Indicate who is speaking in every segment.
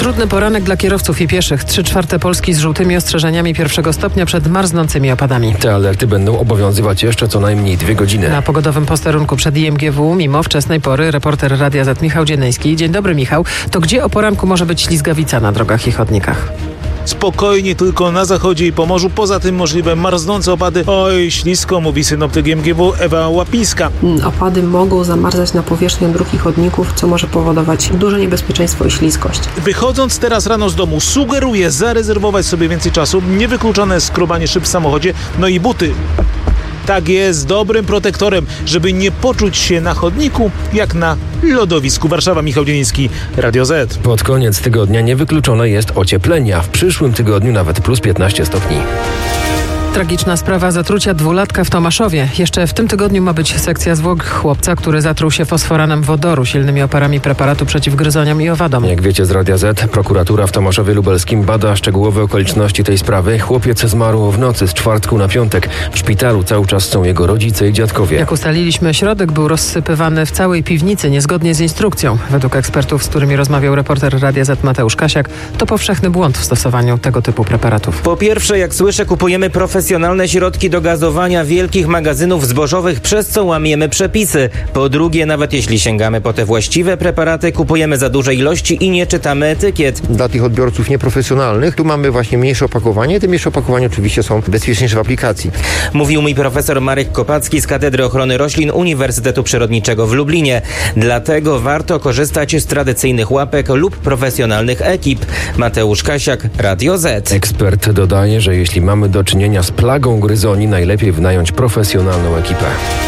Speaker 1: Trudny poranek dla kierowców i pieszych. 3/4 Polski z żółtymi ostrzeżeniami 1. stopnia przed marznącymi opadami.
Speaker 2: Te alerty będą obowiązywać jeszcze co najmniej 2 godziny.
Speaker 1: Na pogodowym posterunku przed IMGW mimo wczesnej pory reporter Radia Z Michał Dzienejski. Dzień dobry, Michał. To gdzie o poranku może być ślizgawica na drogach i chodnikach?
Speaker 3: Spokojnie tylko na zachodzie i Pomorzu. Poza tym możliwe marznące opady. Oj, ślisko, mówi synoptyk IMGW Ewa Łapińska.
Speaker 4: Opady mogą zamarzać na powierzchnię dróg i chodników, co może powodować duże niebezpieczeństwo i ślizgość.
Speaker 3: Wychodząc teraz rano z domu, sugeruję zarezerwować sobie więcej czasu. Niewykluczone skrobanie szyb w samochodzie, no i buty. Tak jest, dobrym protektorem, żeby nie poczuć się na chodniku jak na lodowisku. Warszawa, Michał Dzieniński, Radio Z.
Speaker 2: Pod koniec tygodnia niewykluczone jest ocieplenie, a w przyszłym tygodniu nawet plus 15 stopni.
Speaker 1: Tragiczna sprawa zatrucia 2-latka w Tomaszowie. Jeszcze w tym tygodniu ma być sekcja zwłok chłopca, który zatruł się fosforanem wodoru, silnymi oparami preparatu przeciw gryzoniom i owadom.
Speaker 2: Jak wiecie z Radia Z, prokuratura w Tomaszowie Lubelskim bada szczegółowe okoliczności tej sprawy. Chłopiec zmarł w nocy z czwartku na piątek. W szpitalu cały czas są jego rodzice i dziadkowie.
Speaker 1: Jak ustaliliśmy, środek był rozsypywany w całej piwnicy niezgodnie z instrukcją. Według ekspertów, z którymi rozmawiał reporter Radia Z Mateusz Kasiak, to powszechny błąd w stosowaniu tego typu preparatów.
Speaker 5: Po pierwsze, jak słyszę, kupujemy profesjonalne środki do gazowania wielkich magazynów zbożowych, przez co łamiemy przepisy. Po drugie, nawet jeśli sięgamy po te właściwe preparaty, kupujemy za duże ilości i nie czytamy etykiet.
Speaker 6: Dla tych odbiorców nieprofesjonalnych tu mamy właśnie mniejsze opakowanie. Te mniejsze opakowania oczywiście są bezpieczniejsze w aplikacji.
Speaker 5: Mówił mi profesor Marek Kopacki z Katedry Ochrony Roślin Uniwersytetu Przyrodniczego w Lublinie. Dlatego warto korzystać z tradycyjnych łapek lub profesjonalnych ekip. Mateusz Kasiak, Radio Z.
Speaker 2: Ekspert dodaje, że jeśli mamy do czynienia z plagą gryzoni, najlepiej wynająć profesjonalną ekipę.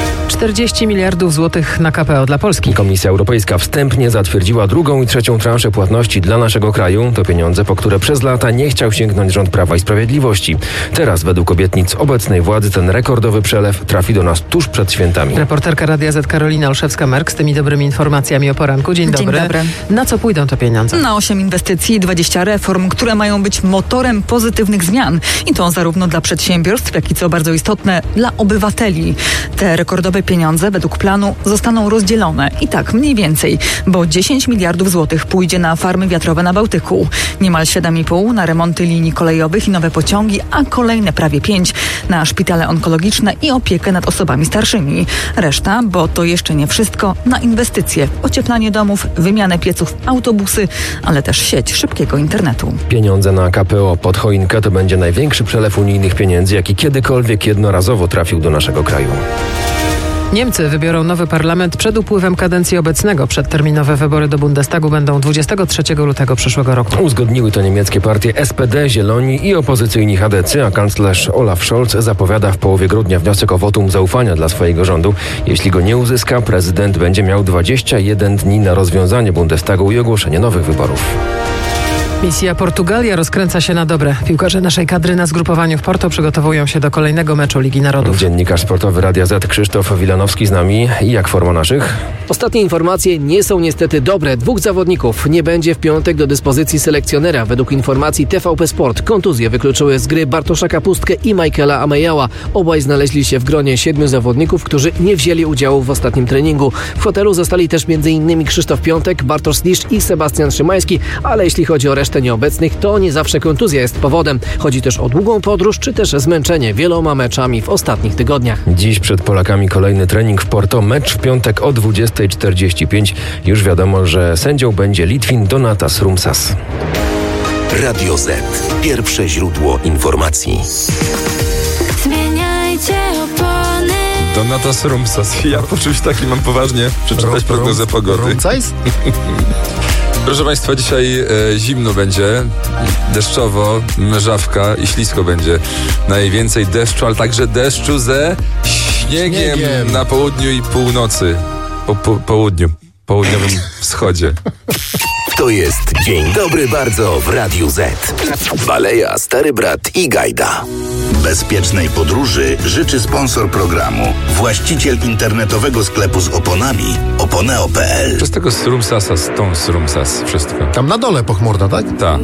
Speaker 1: 40 miliardów złotych na KPO dla Polski.
Speaker 2: Komisja Europejska wstępnie zatwierdziła 2. i 3. transzę płatności dla naszego kraju. To pieniądze, po które przez lata nie chciał sięgnąć rząd Prawa i Sprawiedliwości. Teraz według obietnic obecnej władzy ten rekordowy przelew trafi do nas tuż przed świętami.
Speaker 1: Reporterka Radia Z Karolina Olszewska-Merk z tymi dobrymi informacjami o poranku. Dzień dobry.
Speaker 7: Dzień dobry.
Speaker 1: Na co pójdą te pieniądze?
Speaker 7: Na 8 inwestycji i 20 reform, które mają być motorem pozytywnych zmian. I to zarówno dla przedsiębiorstw, jak i co bardzo istotne, dla obywateli. Te rekordowe pieniądze według planu zostaną rozdzielone. I tak mniej więcej, bo 10 miliardów złotych pójdzie na farmy wiatrowe na Bałtyku. Niemal 7,5 na remonty linii kolejowych i nowe pociągi, a kolejne prawie 5 na szpitale onkologiczne i opiekę nad osobami starszymi. Reszta, bo to jeszcze nie wszystko, na inwestycje, ocieplanie domów, wymianę pieców, autobusy, ale też sieć szybkiego internetu.
Speaker 2: Pieniądze na KPO pod choinkę to będzie największy przelew unijnych pieniędzy, jaki kiedykolwiek jednorazowo trafił do naszego kraju.
Speaker 1: Niemcy wybiorą nowy parlament przed upływem kadencji obecnego. Przedterminowe wybory do Bundestagu będą 23 lutego przyszłego roku.
Speaker 2: Uzgodniły to niemieckie partie SPD, Zieloni i opozycyjni chadecy, a kanclerz Olaf Scholz zapowiada w połowie grudnia wniosek o wotum zaufania dla swojego rządu. Jeśli go nie uzyska, prezydent będzie miał 21 dni na rozwiązanie Bundestagu i ogłoszenie nowych wyborów.
Speaker 1: Misja Portugalia rozkręca się na dobre. Piłkarze naszej kadry na zgrupowaniu w Porto przygotowują się do kolejnego meczu Ligi Narodów.
Speaker 2: Dziennikarz sportowy Radia Z Krzysztof Wilanowski z nami. I jak forma naszych?
Speaker 8: Ostatnie informacje nie są niestety dobre. 2 zawodników nie będzie w piątek do dyspozycji selekcjonera. Według informacji TVP Sport kontuzje wykluczyły z gry Bartosza Kapustkę i Michaela Amejała. Obaj znaleźli się w gronie 7 zawodników, którzy nie wzięli udziału w ostatnim treningu. W hotelu zostali też m.in. Krzysztof Piątek, Bartosz Slisz i Sebastian Szymański, ale jeśli chodzi o resztę nieobecnych, to nie zawsze kontuzja jest powodem. Chodzi też o długą podróż, czy też zmęczenie wieloma meczami w ostatnich tygodniach.
Speaker 2: Dziś przed Polakami kolejny trening w Porto. Mecz w piątek o 20:45. Już wiadomo, że sędzią będzie Litwin Donatas Rumsas.
Speaker 9: Radio Z. Pierwsze źródło informacji.
Speaker 10: Zmieniajcie opony.
Speaker 11: Donatas Rumsas. Ja po czymś takim mam poważnie przeczytać prognozę pogody. Proszę Państwa, dzisiaj zimno będzie, deszczowo, mrzawka i ślisko będzie. Najwięcej deszczu, ale także deszczu ze śniegiem na południu i północy. Południowym wschodzie.
Speaker 9: To jest Dzień Dobry Bardzo w Radiu Z. Baleja, Stary Brat i Gajda. Bezpiecznej podróży życzy sponsor programu. Właściciel internetowego sklepu z oponami oponeo.pl.
Speaker 11: Przez tego Srumsasa, stąd Srumsas, wszystko.
Speaker 12: Tam na dole pochmurno, tak?
Speaker 11: Tak.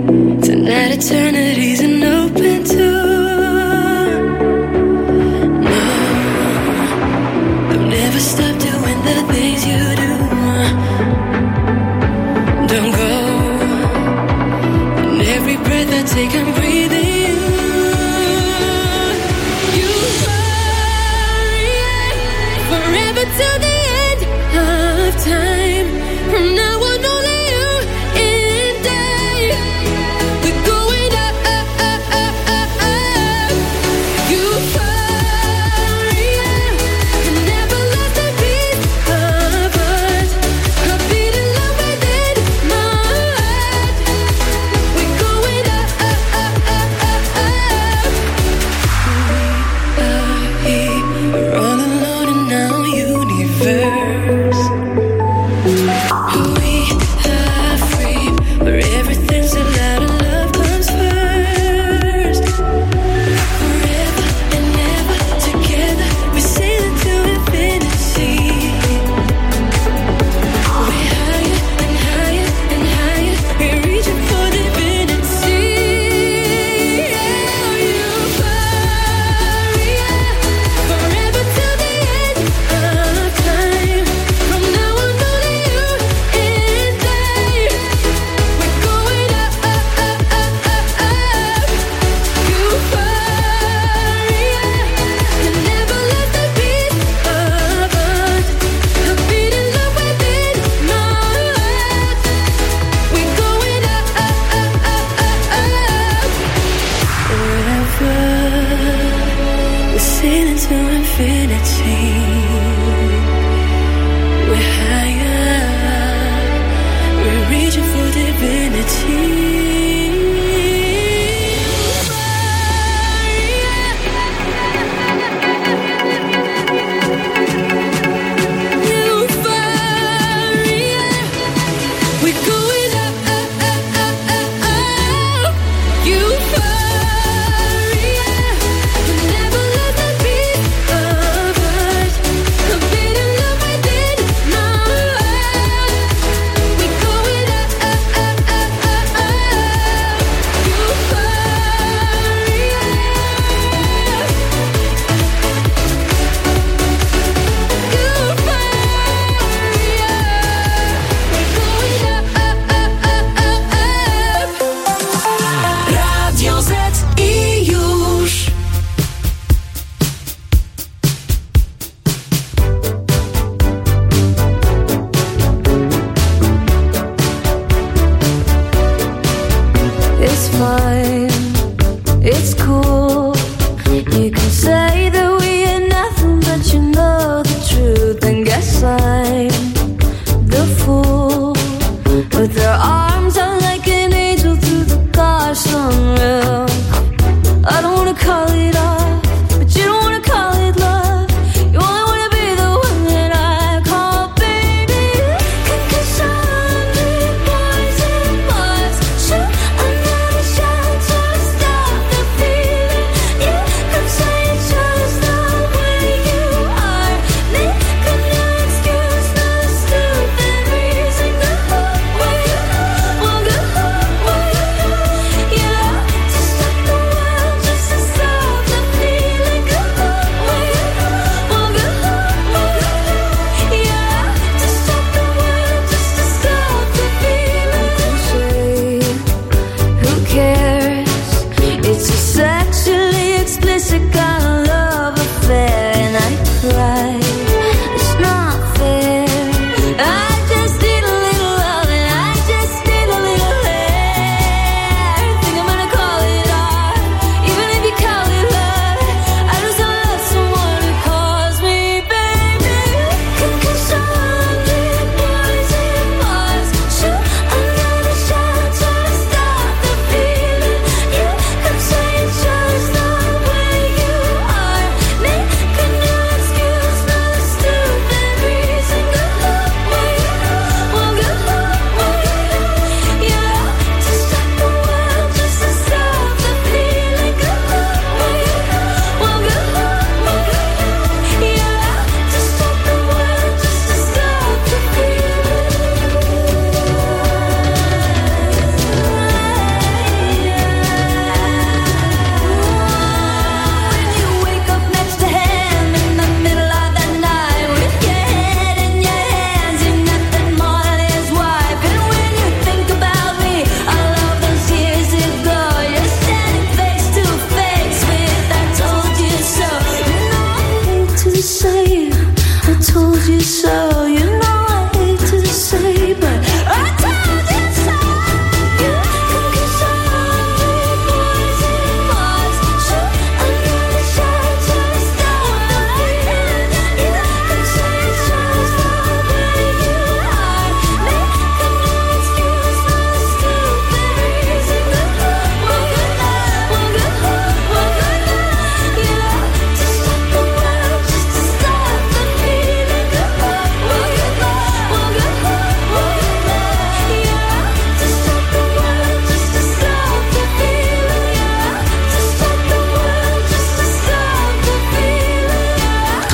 Speaker 10: Tonight eternity's an open door.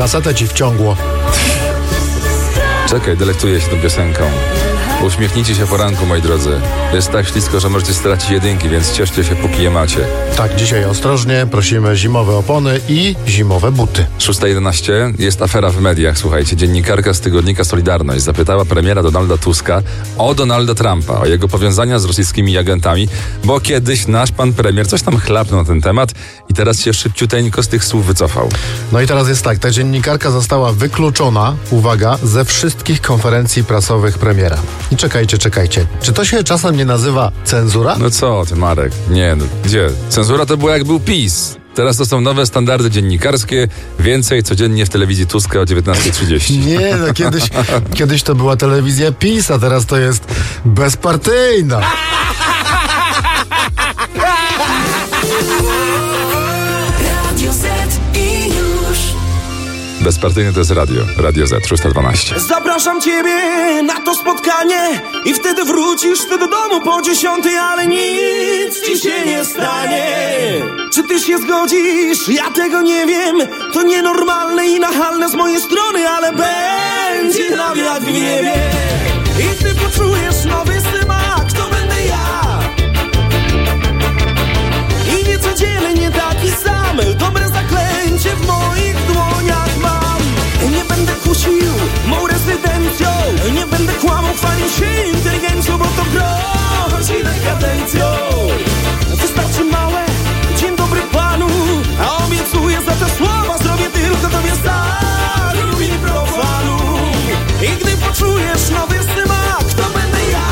Speaker 10: kasetę ci wciągło.
Speaker 11: Czekaj, delektuję się tą piosenką. Uśmiechnijcie się poranku, moi drodzy. Jest tak ślisko, że możecie stracić jedynki, więc cieszcie się, póki je macie.
Speaker 10: Tak, dzisiaj ostrożnie, prosimy zimowe opony i zimowe buty.
Speaker 11: 6:11. Jest afera w mediach, słuchajcie. Dziennikarka z tygodnika Solidarność zapytała premiera Donalda Tuska o Donalda Trumpa, o jego powiązania z rosyjskimi agentami, bo kiedyś nasz pan premier coś tam chlapnął na ten temat i teraz się szybciuteńko z tych słów wycofał.
Speaker 10: No i teraz jest tak, ta dziennikarka została wykluczona, uwaga, ze wszystkich konferencji prasowych premiera. I czekajcie. Czy to się czasem nie nazywa cenzura?
Speaker 11: No co ty, Marek? Nie, no gdzie? Cenzura to było jak był PiS. Teraz to są nowe standardy dziennikarskie. Więcej codziennie w telewizji Tuska o 19:30.
Speaker 10: Nie, no kiedyś to była telewizja PiS, a teraz to jest bezpartyjna.
Speaker 11: Bezpartyjne to jest Radio Z, 612.
Speaker 12: Zapraszam ciebie na to spotkanie i wtedy wrócisz ty do domu po 10:00, ale nic ci się nie stanie. Czy ty się zgodzisz? Ja tego nie wiem. To nienormalne i nachalne z mojej strony, ale będzie na wiatr w niebie. I ty poczujesz nowy smak, to będę ja. I niecodziennie taki sam, dobre zaklęcie w moich dłoniach mam. Nie będę kusił mą rezydencją, nie będę kłamał, chwalił się inteligencją, bo to grozi dekadencją. Wystarczy małe, dzień dobry panu, a obiecuję za te słowa zrobię tylko tobie zarubi profanu. I gdy poczujesz nowy smak, to będę ja.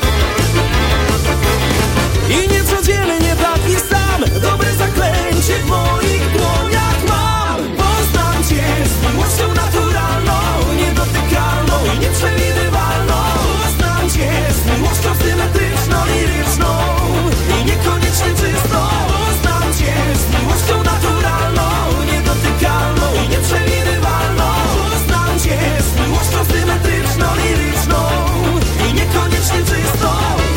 Speaker 12: I niecodziennie taki sam, dobre zaklęcie w moich dłoniach mam. Poznam cię z miłością naturalną, niedotykalną i nieprzewidywalną. Poznam cię z miłością symetryczną, liryczną i niekoniecznie czystą. Poznam cię z miłością naturalną, niedotykalną i nieprzewidywalną. Poznam cię z miłością symetryczną, liryczną i niekoniecznie czystą.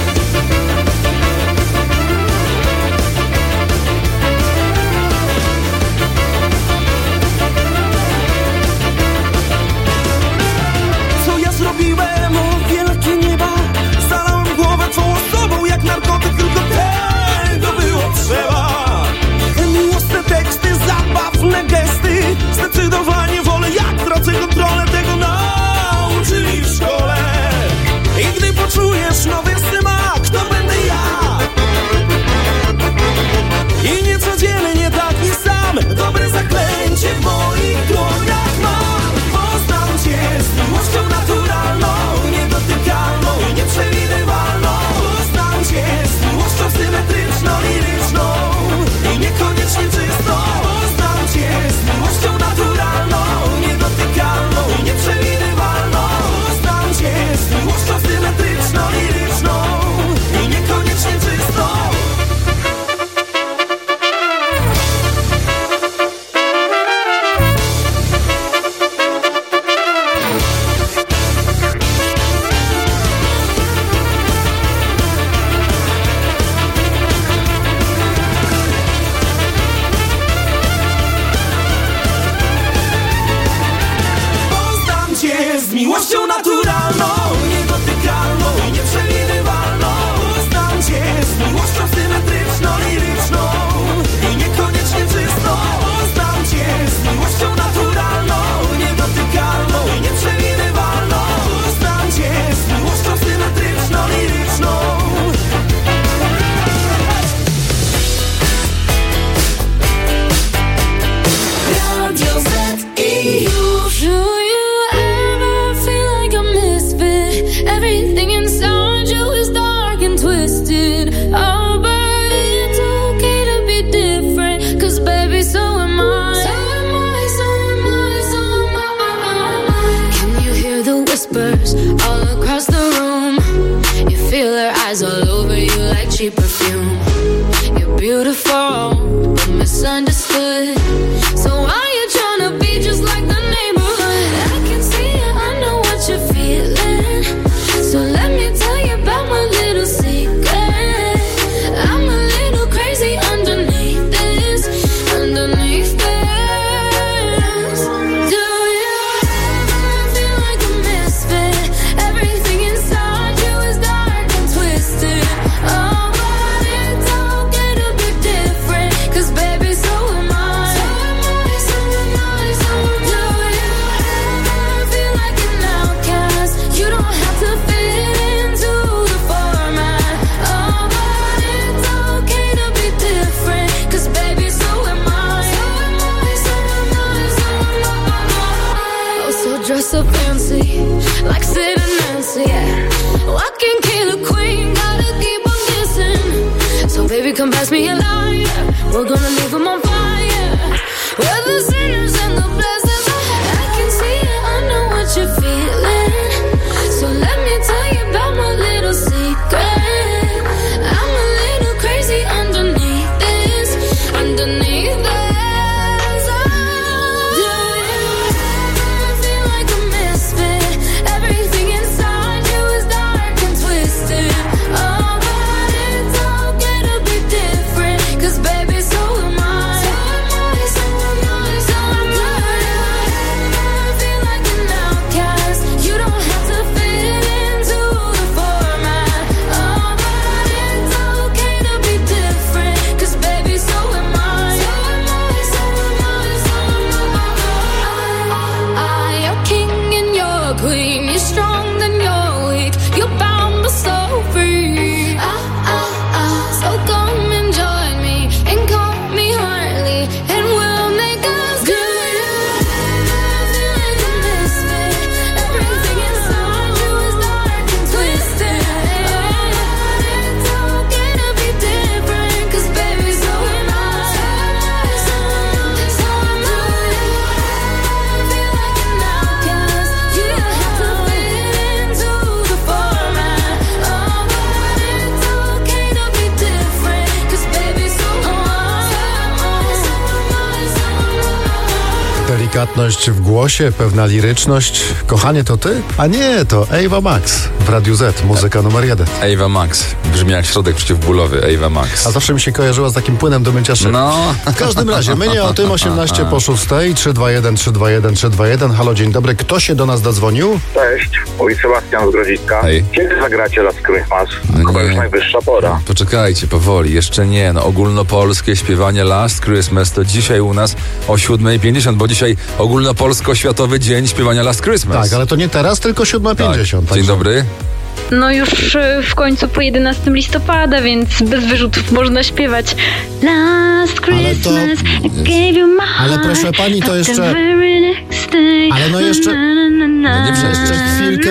Speaker 12: Zrobiłem wielkie nieba, zalałem głowę twą osobą jak narkotyk, tylko tego było trzeba. Miłosne teksty, zabawne gesty, zdecydowanie wolę, jak tracę kontrolę, tego nauczyli w szkole. I gdy poczujesz nowy smak, to będę ja. I niecodziennie taki sam, dobre zaklęcie w moich dłoniach mam. Poznam cię z miłością naturalną, niedotykalną i nieprzewidywalną. Poznam cię z miłością symetryczną, liryczną i niekoniecznie czystą. Poznam cię z miłością naturalną, niedotykalną i nieprzewidywalną. Poznam cię z miłością symetryczną, liryczną i niekoniecznie czystą. Z miłością naturalną, niedotykalną i nieprzewidywalną. Poznam cię z miłością symetryczną, liryczną i niekoniecznie czystą. Poznam cię z miłością naturalną, niedotykalną i nieprzewidywalną. Poznam cię z miłością symetryczną, liryczną. Radio Z i już.
Speaker 13: Everything inside you is dark and twisted. Oh, but it's okay to be different, 'cause baby, so am I. So am I, so am I, so am I. Can you hear the whispers all across the room? You feel their eyes all over you like cheap perfume. You're beautiful, but misunderstood. So why you tryna be just like the neighborhood? I can see it, I know what you're feeling. So let me tell you about my little secret. I'm a little crazy underneath this, underneath this. Do so fancy, like Sid and Nancy, yeah. Oh, I can kill a queen, gotta keep on guessing. So baby, come pass me a lighter, we're gonna leave them on fire. We're the sinners and the blessings. I can see it, I know what you're feeling. So let me tell you about my little secret. I'm a little crazy underneath this, underneath this. Do you ever feel like a misfit? Everything inside you is dark and twisted. Oh, but it's okay to be different, 'cause baby, so am I. So am I, so am I, so am I. Do you ever feel like an outcast? You don't have to fit into the format. Oh, but it's okay to be different, 'cause baby, so am I. So am I, so am I, so am I. You're king and you're queen. You're strong and you're weak. You're bound but so free. So come and join me and call me Harley, and we'll make us good. Feel like a misfit. Everything inside you is dark and twisted. It's okay to be different, 'cause baby, so am I. So am I. Feel like an outcast. You don't have to fit into the format. Oh, but it's okay to be different, 'cause baby, so am I. So am I.
Speaker 10: Delikatność w głosie, pewna liryczność. Kochanie, to ty? A nie, to Ewa Max w Radiu Z, muzyka numer 1.
Speaker 11: Ewa Max. Brzmi jak środek przeciwbólowy. Ewa Max.
Speaker 10: A zawsze mi się kojarzyła z takim płynem do mycia szyb.
Speaker 11: No.
Speaker 10: W każdym razie, my nie o tym, 18 po 6, 321 321 321. Halo, dzień dobry. Kto się do nas dodzwonił?
Speaker 14: Cześć, mówi Sebastian z Grodziska.
Speaker 11: Hej.
Speaker 14: Kiedy zagracie Last Christmas? Chyba już najwyższa pora.
Speaker 11: Poczekajcie, powoli, jeszcze nie. No, ogólnopolskie śpiewanie Last Christmas to dzisiaj u nas o 7:50, bo dzisiaj ogólnopolsko-światowy dzień śpiewania Last Christmas.
Speaker 10: Tak, ale to nie teraz, tylko 7:50.
Speaker 11: Tak. Dzień dobry.
Speaker 15: No już w końcu po 11 listopada, więc bez wyrzutów można śpiewać Last Christmas I gave you my heart.
Speaker 10: Ale proszę pani, to jeszcze...
Speaker 15: the very next day.
Speaker 10: Ale no jeszcze...
Speaker 11: No nie
Speaker 10: jeszcze chwilkę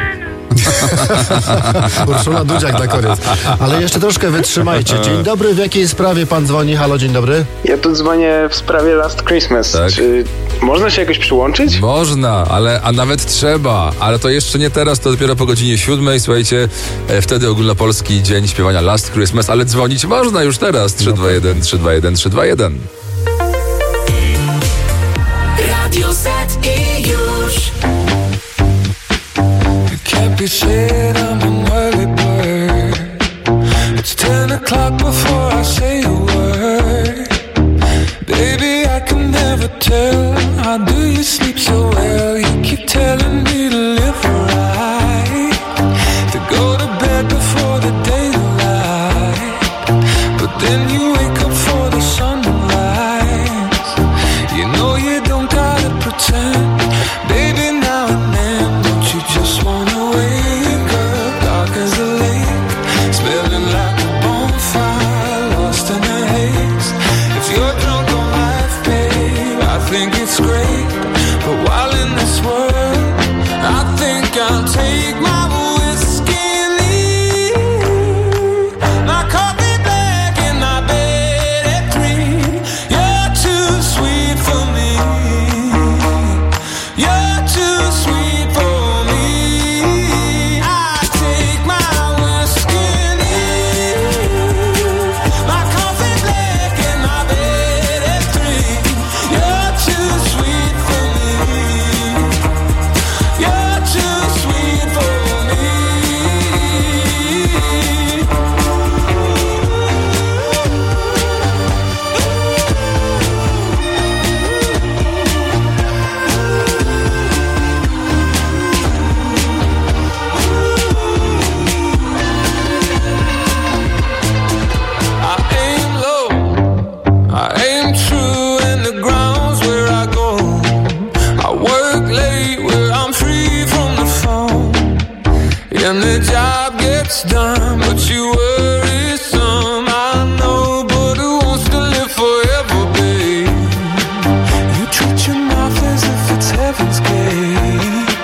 Speaker 10: Urszula Dudziak na koniec. Ale jeszcze troszkę wytrzymajcie. Dzień dobry, w jakiej sprawie pan dzwoni? Halo, dzień dobry.
Speaker 16: Ja tu dzwonię w sprawie Last Christmas.
Speaker 11: Tak?
Speaker 16: Czy można się jakoś przyłączyć?
Speaker 11: Można, a nawet trzeba. Ale to jeszcze nie teraz, to dopiero po godzinie 7. Słuchajcie, wtedy ogólnopolski dzień śpiewania Last Christmas, ale dzwonić można już teraz. 321 321 321.
Speaker 12: Radio Z i już.
Speaker 17: Can't be said I'm an early bird. It's 10 o'clock before I say a word. Baby, I can never tell. How do you sleep so well? You keep telling me to live right, to go to bed before the daylight, but then you wake up for the sun to rise. You know you don't gotta pretend. Baby, now and then, don't you just wanna wake up dark as a lake, smelling like a bonfire, lost in the haze. If you're drunk on life, babe, I think it's great. But while in this world, I think I'll take my whiskey and leave my coffee black in my bed at 3. You're too sweet for me. You're too sweet for me. I take my whiskey and leave my coffee black in my bed at 3. You're too sweet for me. You're too sweet for me. I aim low, I aim true, and the ground's where I go. I work late where I'm free from the phone, and the job gets done, but you worry some. I know, but who wants to live forever, babe? You treat your mouth as if it's heaven's gate.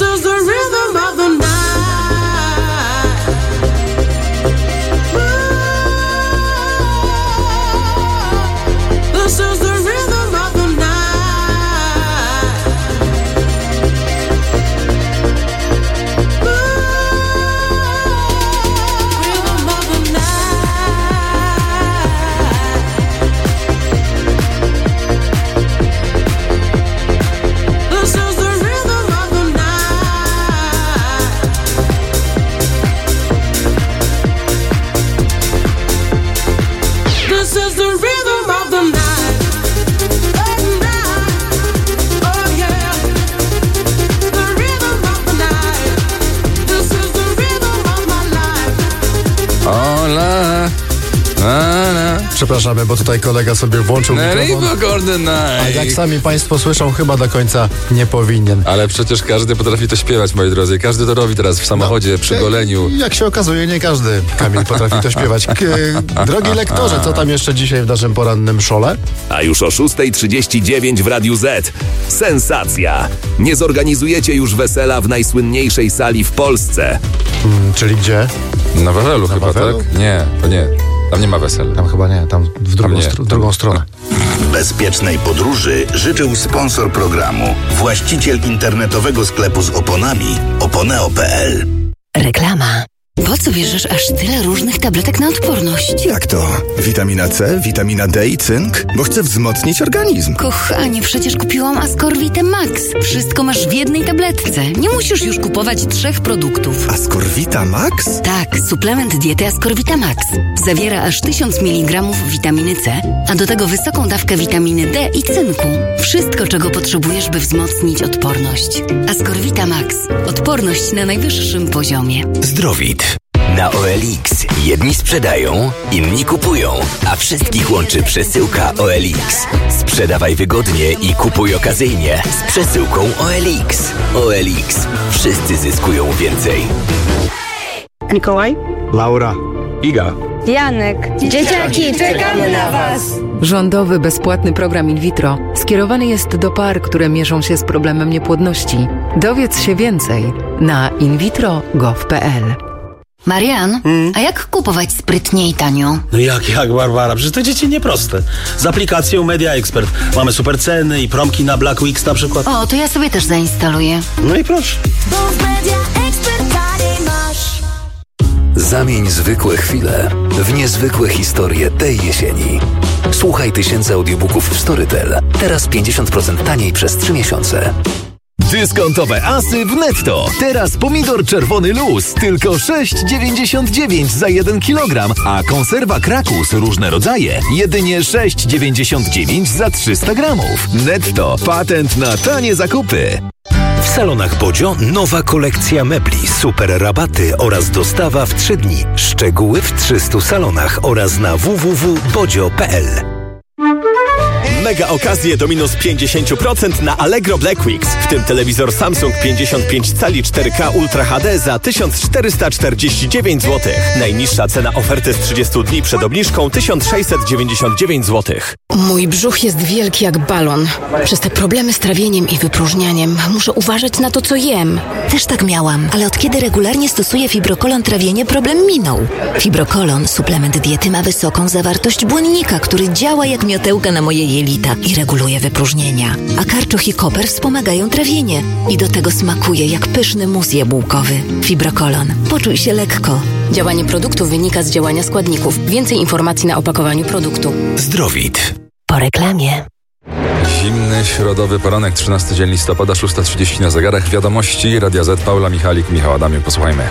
Speaker 12: is the rhythm of the night. This is the rhythm of the night. Rhythm of the night. This is the rhythm of the night. This is the rhythm of the night.
Speaker 11: Ola,
Speaker 10: Przepraszamy, bo tutaj kolega sobie włączył mikrofon. A jak sami państwo słyszą, chyba do końca nie powinien.
Speaker 11: Ale przecież każdy potrafi to śpiewać, moi drodzy. Każdy to robi teraz w samochodzie, przy goleniu.
Speaker 10: Jak się okazuje, nie każdy, Kamil, potrafi to śpiewać. Drogi lektorze, co tam jeszcze dzisiaj w naszym porannym szole?
Speaker 18: A już o 6:39 w Radiu Z. Sensacja! Nie zorganizujecie już wesela w najsłynniejszej sali w Polsce.
Speaker 10: Czyli gdzie?
Speaker 11: Na Wawelu chyba,
Speaker 10: Wawelu?
Speaker 11: tak? Nie, to nie. Tam nie ma wesel.
Speaker 10: Tam chyba nie, tam w drugą stronę.
Speaker 9: Bezpiecznej podróży życzył sponsor programu, właściciel internetowego sklepu z oponami oponeo.pl.
Speaker 19: Reklama. Po co bierzesz aż tyle różnych tabletek na odporność?
Speaker 20: Jak to? Witamina C, witamina D i cynk? Bo chcę wzmocnić organizm.
Speaker 19: Kochanie, przecież kupiłam Ascorvitę Max. Wszystko masz w jednej tabletce. Nie musisz już kupować 3 produktów.
Speaker 20: Ascorvita Max?
Speaker 19: Tak, suplement diety Ascorvita Max. Zawiera aż 1000 mg witaminy C, a do tego wysoką dawkę witaminy D i cynku. Wszystko, czego potrzebujesz, by wzmocnić odporność. Ascorvita Max. Odporność na najwyższym poziomie.
Speaker 21: Zdrowit. Na OLX jedni sprzedają, inni kupują, a wszystkich łączy przesyłka OLX. Sprzedawaj wygodnie i kupuj okazyjnie z przesyłką OLX. OLX. Wszyscy zyskują więcej.
Speaker 22: Mikołaj?
Speaker 23: Laura. Iga.
Speaker 22: Janek. Dzieciaki, czekamy na was!
Speaker 24: Rządowy bezpłatny program in vitro skierowany jest do par, które mierzą się z problemem niepłodności. Dowiedz się więcej na invitro.gov.pl.
Speaker 19: Marian, a jak kupować sprytnie i tanio?
Speaker 23: No jak Barbara? Przecież to dzieci nieproste. Z aplikacją Media Expert mamy super ceny i promki na Black Weeks na przykład.
Speaker 19: O, to ja sobie też zainstaluję.
Speaker 23: No i proszę.
Speaker 13: Bo w Media Expert taniej masz.
Speaker 21: Zamień zwykłe chwile w niezwykłe historie tej jesieni. Słuchaj 1000 audiobooków w Storytel. Teraz 50% taniej przez 3 miesiące.
Speaker 25: Dyskontowe asy w Netto. Teraz pomidor czerwony luz tylko 6,99 za 1 kg, a konserwa Krakus różne rodzaje jedynie 6,99 za 300 gramów. Netto. Patent na tanie zakupy.
Speaker 26: W salonach Bodzio nowa kolekcja mebli, super rabaty oraz dostawa w 3 dni. Szczegóły w 300 salonach oraz na www.bodzio.pl.
Speaker 27: Mega okazje do minus 50% na Allegro Black Weeks. W tym telewizor Samsung 55 cali 4K Ultra HD za 1449 zł. Najniższa cena oferty z 30 dni przed obniżką 1699 zł.
Speaker 28: Mój brzuch jest wielki jak balon. Przez te problemy z trawieniem i wypróżnianiem muszę uważać na to, co jem.
Speaker 19: Też tak miałam, ale od kiedy regularnie stosuję Fibrokolon trawienie, problem minął. Fibrokolon, suplement diety, ma wysoką zawartość błonnika, który działa jak miotełka na moje jelita i reguluje wypróżnienia. A karczoch i koper wspomagają trawienie i do tego smakuje jak pyszny mus jabłkowy. Fibrokolon. Poczuj się lekko.
Speaker 28: Działanie produktu wynika z działania składników. Więcej informacji na opakowaniu produktu.
Speaker 21: Zdrowit.
Speaker 19: Po reklamie.
Speaker 11: Zimny, środowy poranek, 13 dzień listopada, 6:30 na zegarach. Wiadomości Radia Z, Paula Michalik, Michał Adamiuk. Posłuchajmy.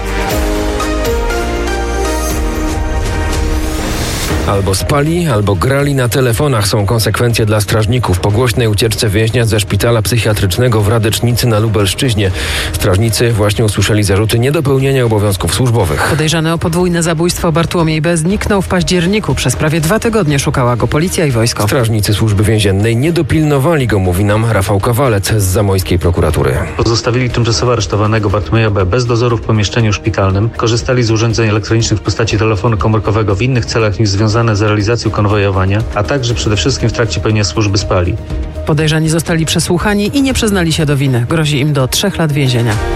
Speaker 2: Albo spali, albo grali na telefonach są konsekwencje dla strażników. Po głośnej ucieczce więźnia ze szpitala psychiatrycznego w Radecznicy na Lubelszczyźnie. Strażnicy właśnie usłyszeli zarzuty niedopełnienia obowiązków służbowych.
Speaker 1: Podejrzany o podwójne zabójstwo Bartłomiej B. zniknął w październiku. Przez prawie 2 tygodnie szukała go policja i wojsko.
Speaker 2: Strażnicy służby więziennej nie dopilnowali go, mówi nam Rafał Kawalec z zamojskiej prokuratury.
Speaker 29: Pozostawili tymczasowo aresztowanego Bartłomieja B. bez dozoru w pomieszczeniu szpitalnym. Korzystali z urządzeń elektronicznych w postaci telefonu komórkowego w innych celach niż związane z realizacją konwojowania, a także przede wszystkim w trakcie pełnienia służby spali.
Speaker 1: Podejrzani zostali przesłuchani i nie przyznali się do winy. Grozi im do 3 lat więzienia.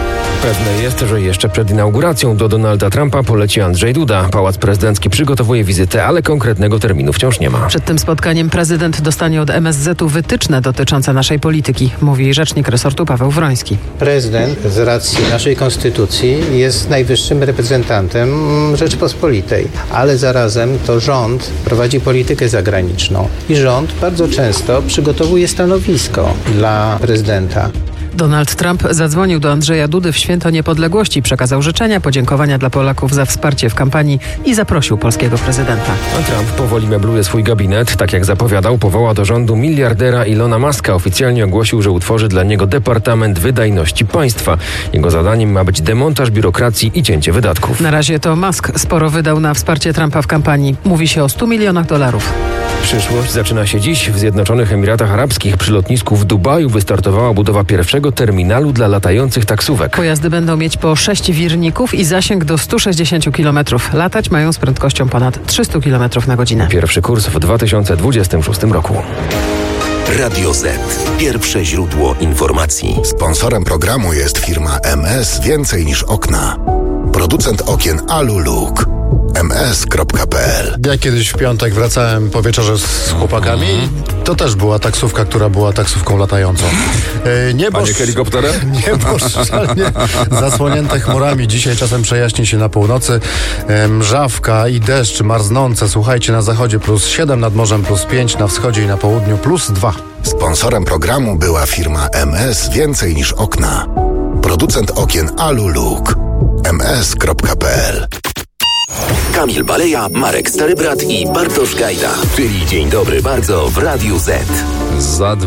Speaker 2: Pewne jest, że jeszcze przed inauguracją do Donalda Trumpa poleci Andrzej Duda. Pałac Prezydencki przygotowuje wizytę, ale konkretnego terminu wciąż nie ma.
Speaker 1: Przed tym spotkaniem prezydent dostanie od MSZ-u wytyczne dotyczące naszej polityki, mówi rzecznik resortu Paweł Wroński.
Speaker 3: Prezydent z racji naszej konstytucji jest najwyższym reprezentantem Rzeczypospolitej, ale zarazem to rząd prowadzi politykę zagraniczną i rząd bardzo często przygotowuje stanowisko dla prezydenta.
Speaker 1: Donald Trump zadzwonił do Andrzeja Dudy w święto niepodległości, przekazał życzenia, podziękowania dla Polaków za wsparcie w kampanii i zaprosił polskiego prezydenta.
Speaker 2: A Trump powoli mebluje swój gabinet. Tak jak zapowiadał, powoła do rządu miliardera Ilona Muska. Oficjalnie ogłosił, że utworzy dla niego Departament Wydajności Państwa. Jego zadaniem ma być demontaż biurokracji i cięcie wydatków.
Speaker 1: Na razie to Musk sporo wydał na wsparcie Trumpa w kampanii. Mówi się o $100 milionach.
Speaker 2: Przyszłość zaczyna się dziś. W Zjednoczonych Emiratach Arabskich przy lotnisku w Dubaju wystartowała budowa pierwszego terminalu dla latających taksówek.
Speaker 1: Pojazdy będą mieć po 6 wirników i zasięg do 160 km. Latać mają z prędkością ponad 300 km na godzinę.
Speaker 2: Pierwszy kurs w 2026 roku.
Speaker 9: Radio Z. Pierwsze źródło informacji.
Speaker 4: Sponsorem programu jest firma MS Więcej niż okna. Producent okien Aluluk. ms.pl.
Speaker 10: Ja kiedyś w piątek wracałem po wieczorze z chłopakami. To też była taksówka, która była taksówką latającą.
Speaker 11: A nie helikopterem?
Speaker 10: Niebo szalnie zasłonięte chmurami. Dzisiaj czasem przejaśni się na północy. Mrzawka i deszcz marznące. Słuchajcie, na zachodzie +7, nad morzem +5, na wschodzie i na południu +2.
Speaker 4: Sponsorem programu była firma MS Więcej niż okna. Producent okien Aluluk. ms.pl.
Speaker 9: Kamil Baleja, Marek Starybrat i Bartosz Gajda. Czyli Dzień Dobry Bardzo w Radiu Z.
Speaker 11: Za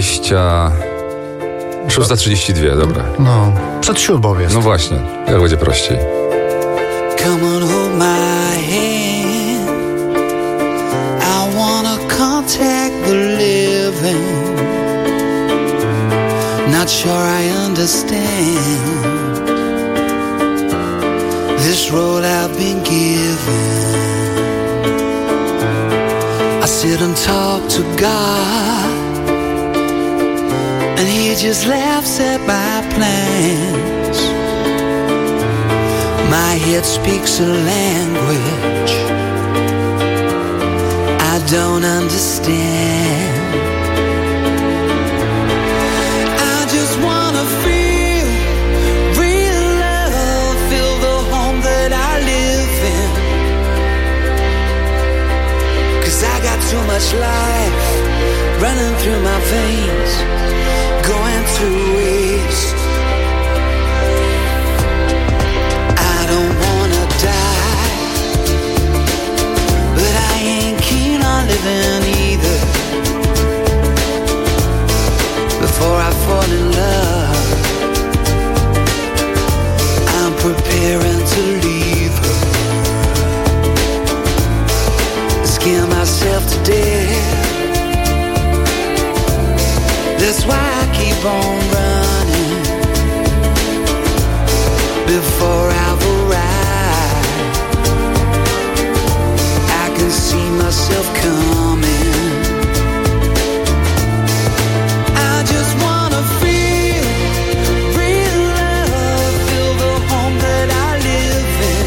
Speaker 11: 6:32, dobra.
Speaker 10: No, przed 7 jest.
Speaker 11: No właśnie, jak będzie prościej.
Speaker 12: Come on, hold my hand. I wanna contact the living. Not sure I understand this road I've been given. I sit and talk to God, and He just laughs at my plans. My head speaks a language I don't understand. I just wanna feel real love, feel the home that I live in. 'Cause I got too much life running through my veins, going to waste. I don't wanna die, but I ain't keen on living either. Before I fall in love, I'm preparing to leave her. Scare myself to death. That's why I keep on running before I've arrived. I can see myself coming. I just wanna feel real love, feel the home that I live in.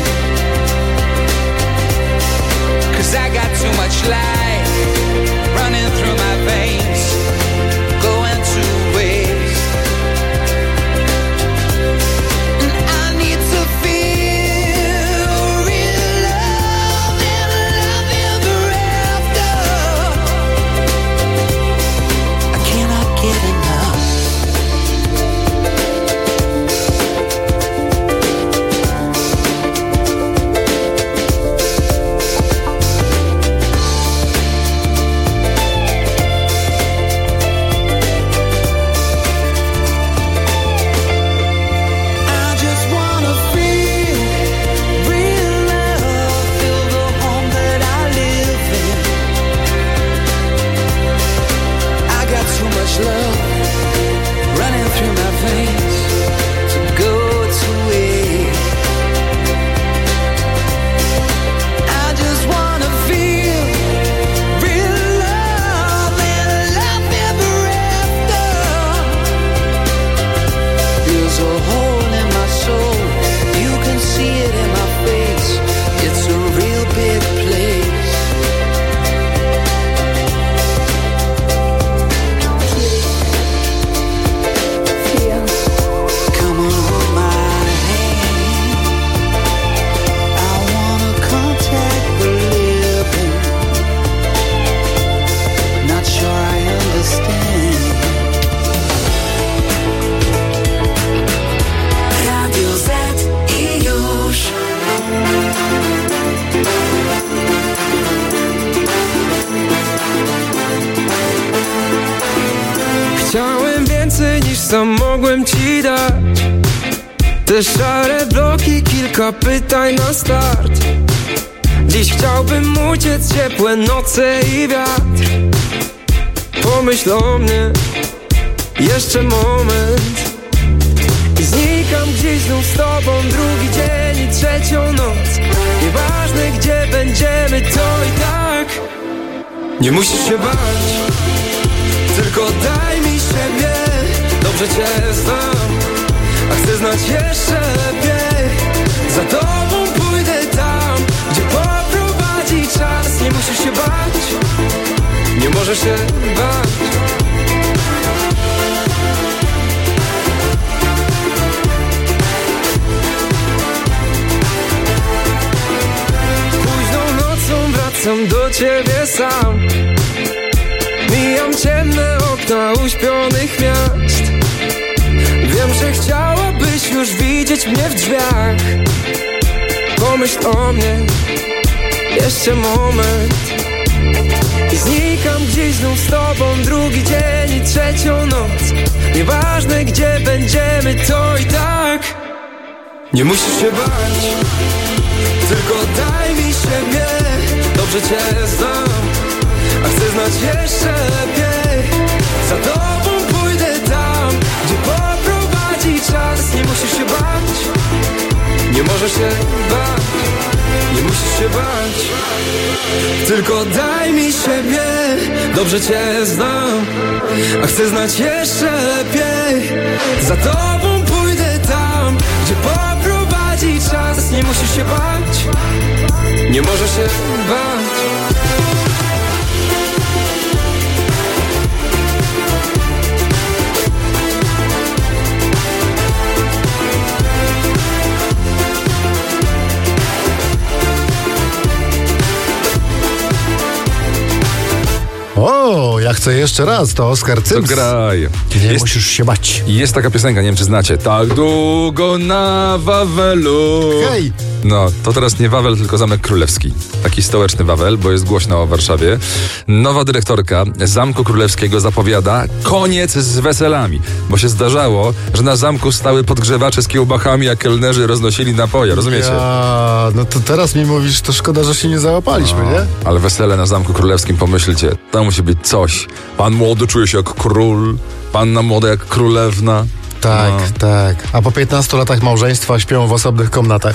Speaker 12: 'Cause I got too much life running through my veins, going to waste. And I need to feel real love and love ever after.
Speaker 5: mogłem ci dać. Te szare bloki, kilka pytań na start. Dziś chciałbym uciec, ciepłe noce i wiatr. Pomyśl o mnie, jeszcze moment. Znikam gdzieś znów z tobą, drugi dzień i trzecią noc. Nieważne gdzie będziemy, to i tak nie musisz się bać. Tylko daj mi siebie, dobrze cię znam, a chcę znać jeszcze lepiej. Za tobą pójdę tam, gdzie poprowadzi czas. Nie musisz się bać, nie możesz się bać. Wracam do ciebie sam. Mijam ciemne okna uśpionych miast. Wiem, że chciałabyś już widzieć mnie w drzwiach. Pomyśl o mnie, jeszcze moment. I znikam gdzieś znów z tobą, drugi dzień i trzecią noc. Nieważne gdzie będziemy, to i tak nie musisz się bać. Tylko daj mi siebie, dobrze cię znam, a chcę znać jeszcze lepiej. Za tobą pójdę tam, gdzie poprowadzi czas. Nie musisz się bać, nie możesz się bać, nie musisz się bać. Tylko daj mi siebie, dobrze cię znam, a chcę znać jeszcze lepiej. Za tobą pójdę tam, gdzie poprowadzi czas. Nie musisz się bać, nie możesz się bać.
Speaker 10: O, ja chcę jeszcze raz, to Oskar Cyms.
Speaker 11: To graj.
Speaker 10: Nie musisz się bać.
Speaker 11: Jest taka piosenka, nie wiem czy znacie. Tak długo na Wawelu.
Speaker 10: Hej!
Speaker 11: No, to teraz nie Wawel, tylko Zamek Królewski. Taki stołeczny Wawel, bo jest głośno o Warszawie. Nowa dyrektorka Zamku Królewskiego zapowiada koniec z weselami, bo się zdarzało, że na zamku stały podgrzewacze z kiełbachami, a kelnerzy roznosili napoje, rozumiecie?
Speaker 10: No to teraz mi mówisz, to szkoda, że się nie załapaliśmy, nie?
Speaker 11: Ale wesele na Zamku Królewskim, pomyślcie, tam musi być coś. Pan młody czuje się jak król, panna młoda jak królewna.
Speaker 10: Tak, tak. A po 15 latach małżeństwa śpią w osobnych komnatach.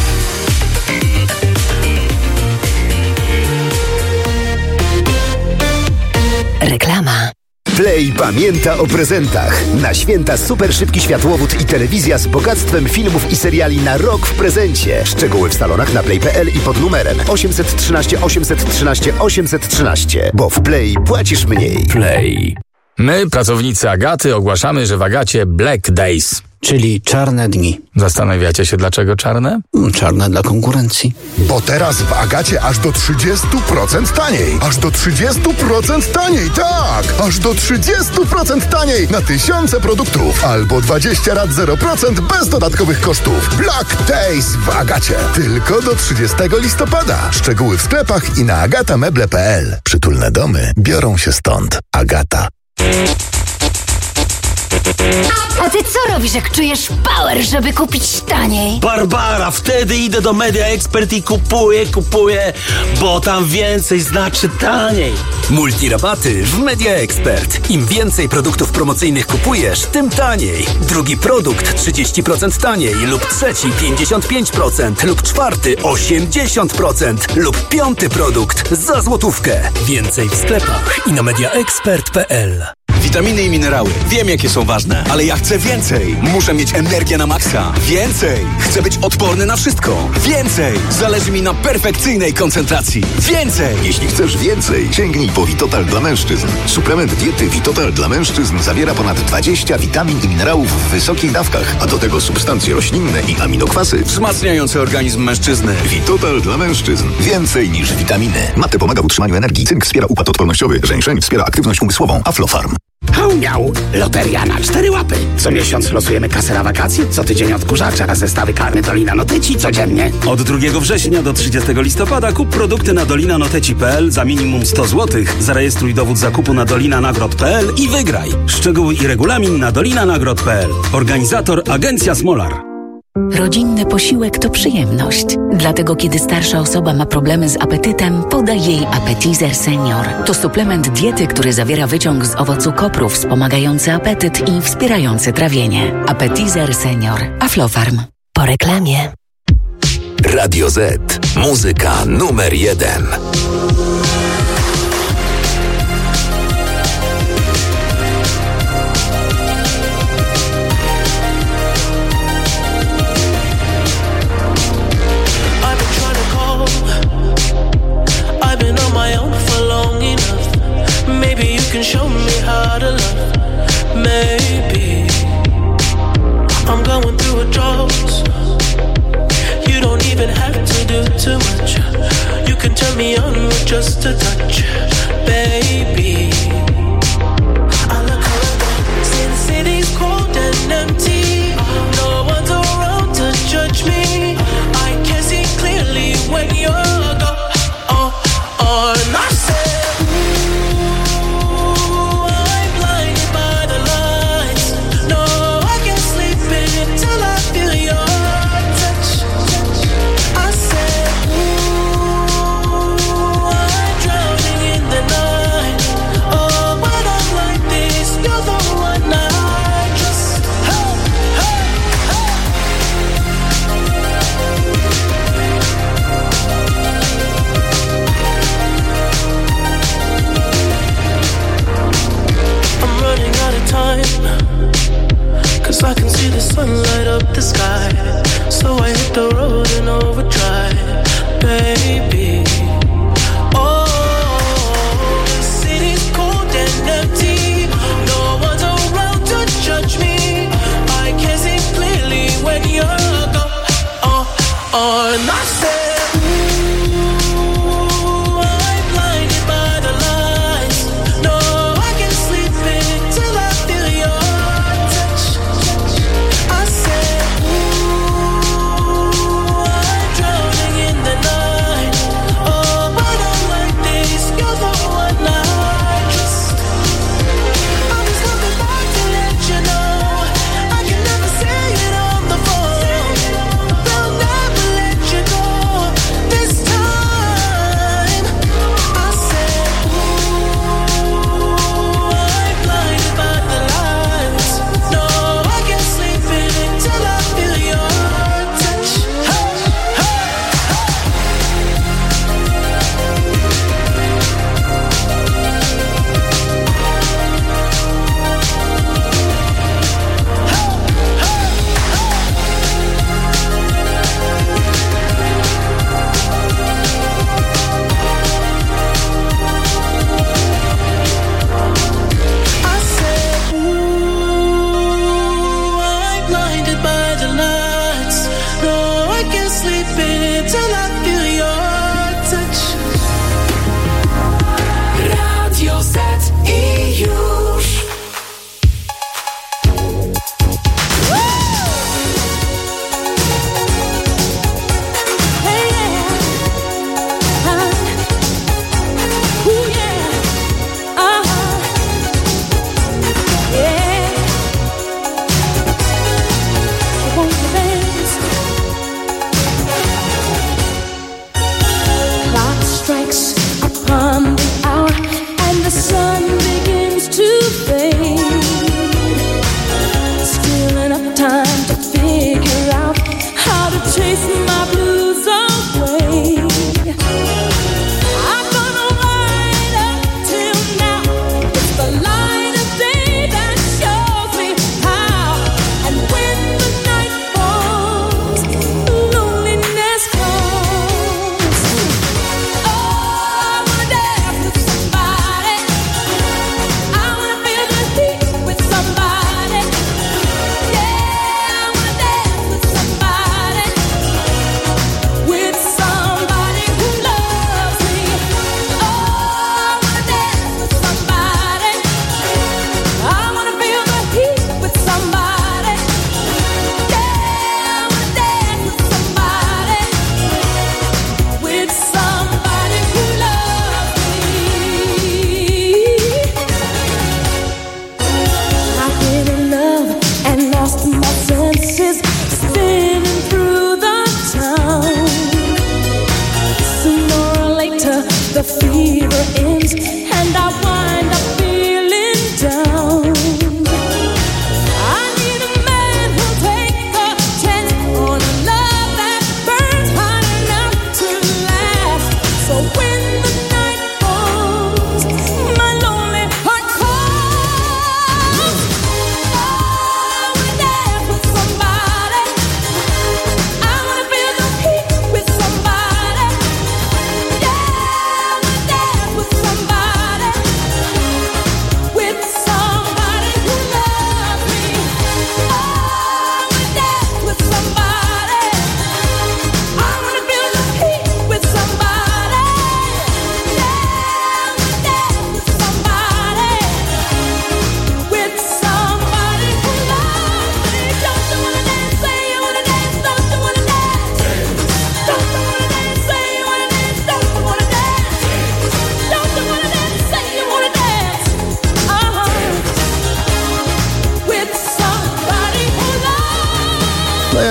Speaker 19: Reklama.
Speaker 6: Play pamięta o prezentach. Na święta super szybki światłowód i telewizja z bogactwem filmów i seriali na rok w prezencie. Szczegóły w salonach na play.pl i pod numerem 813 813 813. Bo w Play płacisz mniej.
Speaker 7: Play. My, pracownicy Agaty, ogłaszamy, że w Agacie Black Days.
Speaker 8: Czyli czarne dni.
Speaker 7: Zastanawiacie się, dlaczego czarne?
Speaker 8: Czarne dla konkurencji.
Speaker 4: Bo teraz w Agacie aż do 30% taniej. Aż do 30% taniej, tak! Aż do 30% taniej na tysiące produktów. Albo 20 lat 0% bez dodatkowych kosztów. Black Days w Agacie. Tylko do 30 listopada. Szczegóły w sklepach i na agatameble.pl. Przytulne domy biorą się stąd. Agata.
Speaker 14: A ty co robisz, jak czujesz power, żeby kupić taniej?
Speaker 23: Barbara, wtedy idę do Media Expert i kupuję, bo tam więcej znaczy taniej.
Speaker 26: Multirabaty w Media Expert. Im więcej produktów promocyjnych kupujesz, tym taniej. Drugi produkt 30% taniej lub trzeci 55% lub czwarty 80% lub piąty produkt za złotówkę. Więcej w sklepach i na mediaexpert.pl.
Speaker 27: Witaminy i minerały. Wiem, jakie są ważne, ale ja chcę więcej. Muszę mieć energię na maksa. Więcej. Chcę być odporny na wszystko. Więcej. Zależy mi na perfekcyjnej koncentracji. Więcej.
Speaker 4: Jeśli chcesz więcej, sięgnij po Vitotal dla mężczyzn. Suplement diety Vitotal dla mężczyzn zawiera ponad 20 witamin i minerałów w wysokich dawkach, a do tego substancje roślinne i aminokwasy
Speaker 27: wzmacniające organizm mężczyzny.
Speaker 4: Vitotal dla mężczyzn. Więcej niż witaminy. Mate pomaga w utrzymaniu energii. Cynk wspiera układ odpornościowy. Żeńszeń wspiera aktywność umysłową. Aflofarm.
Speaker 13: zapomniał. Loteria na 4 łapy. Co miesiąc losujemy kasę na wakacje, co tydzień odkurzacza, zestawy karne Dolina Noteci codziennie.
Speaker 23: Od 2 września do 30 listopada kup produkty na dolinanoteci.pl za minimum 100 zł. Zarejestruj dowód zakupu na dolinanagrod.pl i wygraj. Szczegóły i regulamin na dolinanagrod.pl. Organizator Agencja Smolar.
Speaker 15: Rodzinny posiłek to przyjemność. Dlatego kiedy starsza osoba ma problemy z apetytem, podaj jej Appetizer Senior. To suplement diety, który zawiera wyciąg z owocu kopru wspomagający apetyt i wspierający trawienie. Appetizer Senior. Aflofarm. Po reklamie.
Speaker 9: Radio Z. Muzyka numer 1.
Speaker 12: Can show me how to love. Maybe I'm going through a drought. You don't even have to do too much. You can turn me on with just a touch, baby. I look around, since city's cold and empty. No one's around to judge me. I can see clearly when you're gone. And I say I can see the sun light up the sky. So I hit the road in overdrive, baby. Oh, the city's cold and empty. No one's around to judge me. I can see clearly when you're gone. And I said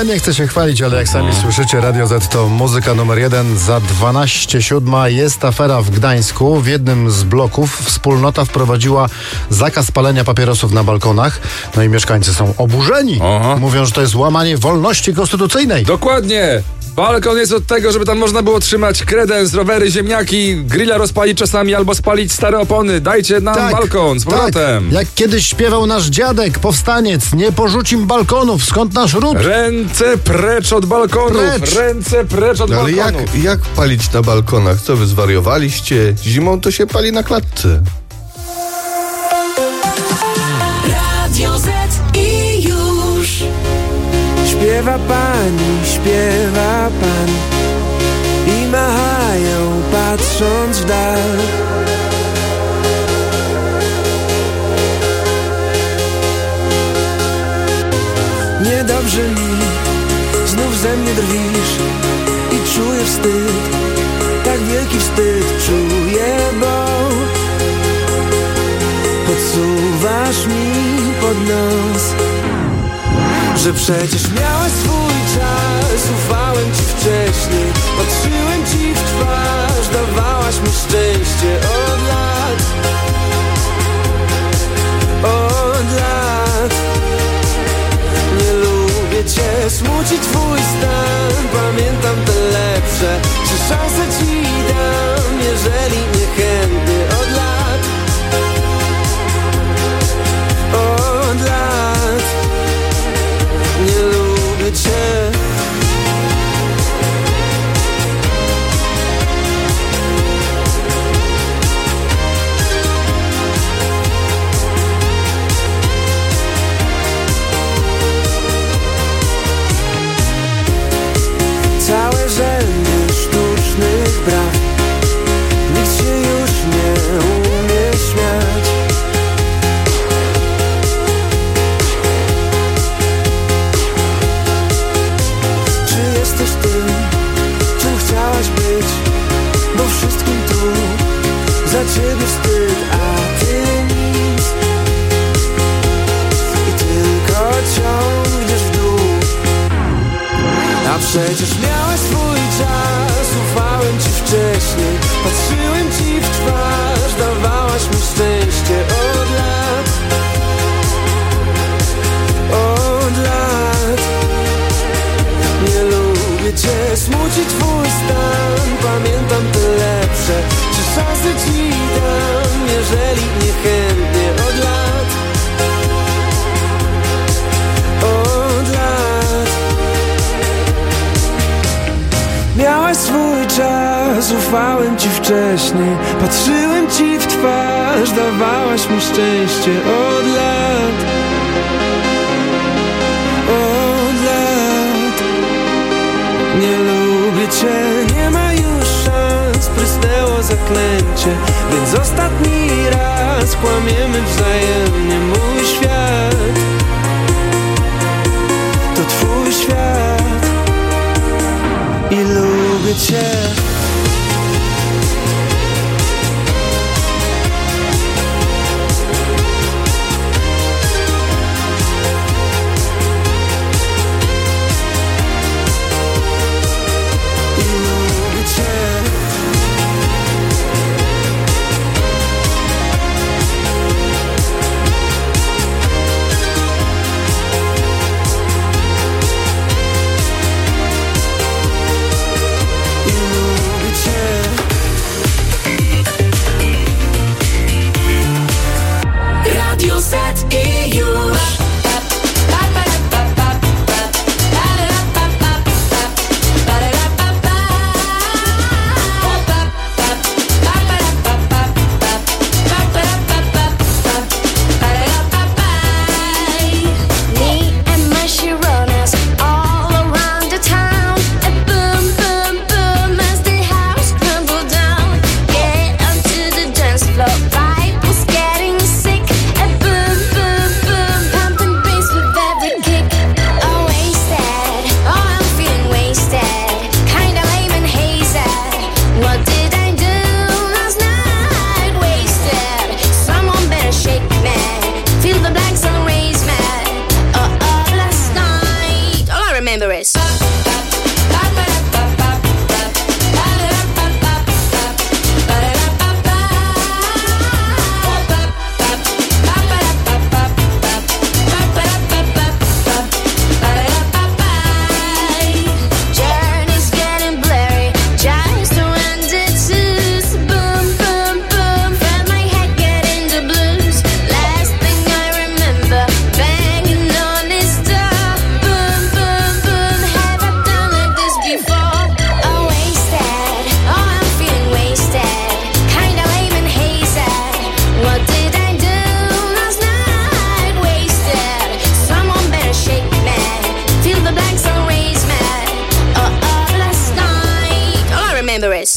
Speaker 10: Nie chcę się chwalić, ale jak sami słyszycie, Radio Z to muzyka numer 1. Za 12:07 jest afera w Gdańsku. W jednym z bloków wspólnota wprowadziła zakaz palenia papierosów na balkonach. No i mieszkańcy są oburzeni. Mówią, że to jest łamanie wolności konstytucyjnej.
Speaker 11: Dokładnie. Balkon jest od tego, żeby tam można było trzymać kredens, rowery, ziemniaki, grilla rozpalić czasami albo spalić stare opony. Dajcie nam balkon z powrotem.
Speaker 10: Tak. Jak kiedyś śpiewał nasz dziadek, powstaniec, nie porzucim balkonów, skąd nasz ród?
Speaker 11: Ręce precz od balkonów, ręce precz od balkonów.
Speaker 16: Ale jak palić na balkonach? Co wy zwariowaliście? Zimą to się pali na klatce.
Speaker 12: Radio Z i już. Śpiewa pani, śpiewa pan i machają patrząc w dal. Niedobrze mi, znów ze mnie drwisz i czuję wstyd, tak wielki wstyd czuję, bo podsuwasz mi pod nos, że przecież miałaś swój czas, ufałem ci wcześniej, patrzyłem ci w twarz, dawałaś mi szczęście od lat, od lat. Nie lubię cię, smuci twój stan, pamiętam te lepsze, czy szansę ci dam, jeżeli niechętnie od lat, od lat. Nie lubię cię. Całe rzędy sztucznych braw, nikt się już nie umie śmiać. Czy jesteś tym, czym chciałaś być? Bo wszystkim tu za ciebie wstyd, a ty nic. I tylko ciągniesz w dół. A przecież miałaś swój czas, ufałem ci wcześniej, patrzyłem ci w twarz, dawałaś mi szczęście od lat, od lat. Nie lubię cię, smuci twój stan, pamiętam te lepsze, czy szansę ci dam, jeżeli niechętnie od lat, od lat. Miałaś swój czas, ufałem ci wcześniej, patrzyłem ci w twarz, dawałaś mi szczęście od lat, od lat. Nie lubię cię, nie ma już szans, prysnęło zaklęcie, więc ostatni raz kłamiemy wzajemnie. Mój świat to twój świat i lubię cię.
Speaker 17: the race.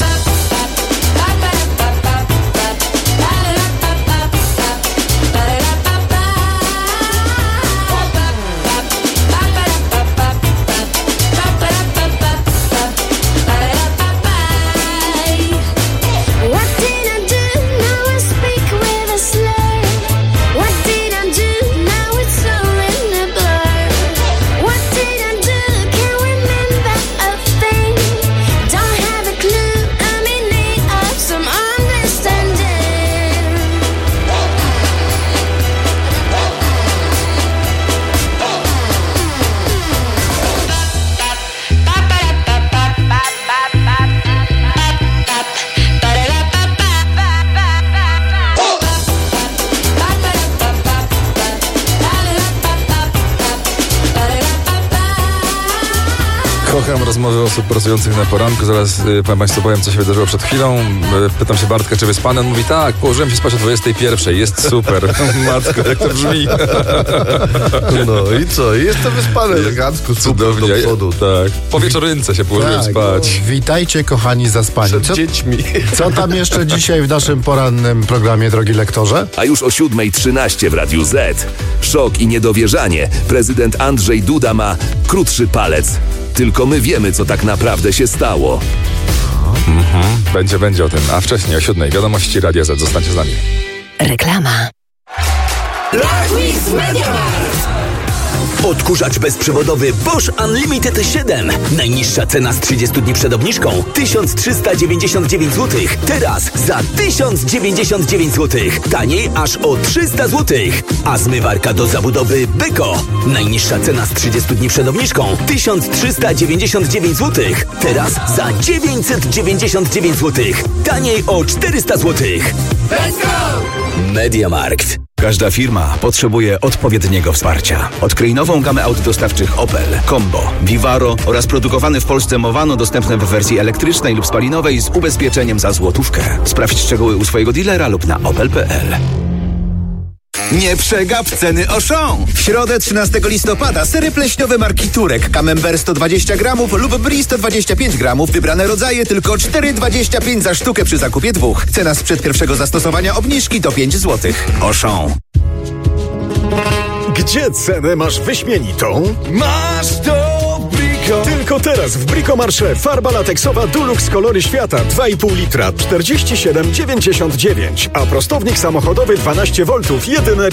Speaker 11: Kocham rozmowy osób pracujących na poranku. Zaraz Państwu powiem, co się wydarzyło przed chwilą. Pytam się Bartka, czy wyspany? On mówi, tak, położyłem się spać o 21. Jest super. Matko, jak to brzmi.
Speaker 16: No i co? Jestem wyspany elegancko,
Speaker 11: cudownie. Do przodu. Tak. Po wieczorynce się położyłem spać.
Speaker 10: Witajcie, kochani zaspani.
Speaker 16: Przed dziećmi.
Speaker 10: Co tam jeszcze dzisiaj w naszym porannym programie, drogi lektorze?
Speaker 18: A już o 7:13 w Radiu Z. Szok i niedowierzanie. Prezydent Andrzej Duda ma krótszy palec. Tylko my wiemy, co tak naprawdę się stało.
Speaker 11: Będzie o tym. A wcześniej o 7:00 wiadomości Radia Z. Zostańcie z nami.
Speaker 19: Reklama.
Speaker 26: Odkurzacz bezprzewodowy Bosch Unlimited 7. Najniższa cena z 30 dni przed obniżką 1399 zł. Teraz za 1099 zł. Taniej aż o 300 zł. A zmywarka do zabudowy Beko. Najniższa cena z 30 dni przed obniżką 1399 zł. Teraz za 999 zł. Taniej o 400 zł. Let's go! MediaMarkt.
Speaker 20: Każda firma potrzebuje odpowiedniego wsparcia. Odkryj nową gamę aut dostawczych Opel, Combo, Vivaro oraz produkowany w Polsce Movano, dostępne w wersji elektrycznej lub spalinowej z ubezpieczeniem za złotówkę. Sprawdź szczegóły u swojego dealera lub na opel.pl.
Speaker 21: Nie przegap ceny Auchan! W środę 13 listopada sery pleśniowe marki Turek, Camembert 120 gramów lub Brie 125 gramów. Wybrane rodzaje tylko 4,25 za sztukę przy zakupie 2. Cena sprzed pierwszego zastosowania obniżki to 5 zł. Auchan.
Speaker 22: Gdzie cenę masz wyśmienitą? Masz to w Brico! Tylko teraz w Brico Marché farba lateksowa Dulux kolory świata 2,5 litra 47,99, a prostownik samochodowy 12 V jedyne